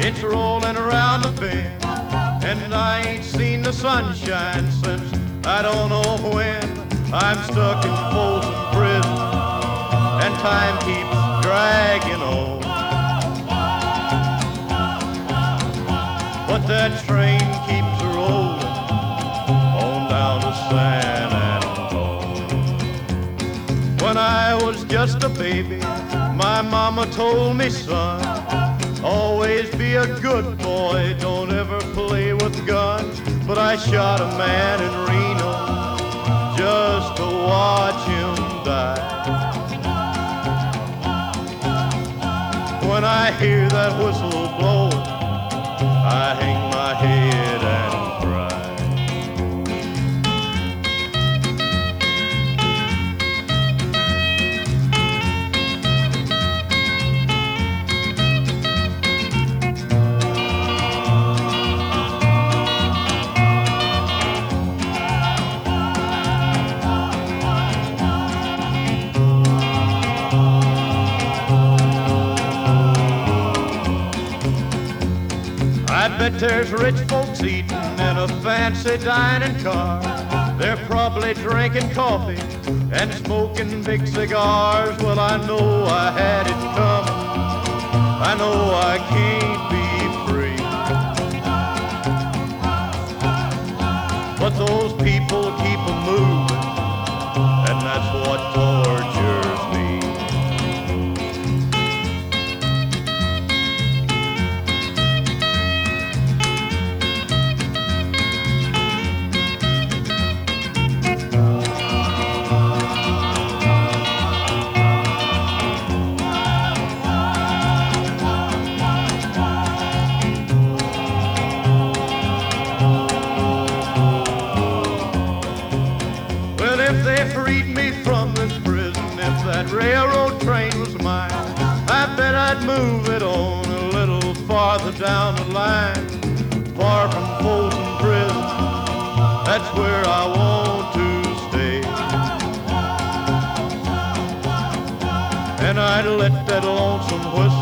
It's rolling around the bend, and I ain't seen the sunshine since I don't know when. I'm stuck in Folsom Prison, and time keeps dragging on. But that train keeps rolling on down to San Antone. When I was just a baby, my mama told me, son, always be a good boy, don't ever play with guns. But I shot a man in Reno just to watch him die. When I hear that whistle blowing, I hang my head and cry. I bet there's rich folks eating in a fancy dining car. They're probably drinking coffee and smoking big cigars. Well, I know I had it coming. I know I can't be free. But those people keep a moving, and that's what tortures me. If they freed me from this prison, if that railroad train was mine, I bet I'd move it on a little farther down the line. Far from Folsom Prison, that's where I want to stay. And I'd let that lonesome whistle